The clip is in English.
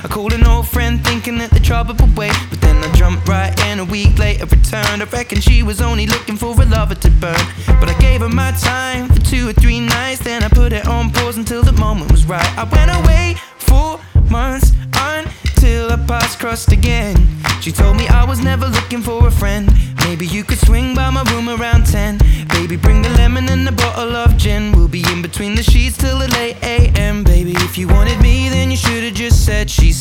I called an old friend thinking that the trouble would wait, but then I jumped right in. A week later returned. I reckon she was only looking for a lover to burn, but I gave her my time for 2 or 3 nights. Then I put it on pause until the moment was right. I went away 4 months until our paths crossed again. She told me I was never looking for a friend. Maybe you could swing by my room around 10. Baby, bring the lemon and a bottle of gin. We'll be in between the sheets till the late AM. Baby, if you wanted me, then you should've just said. She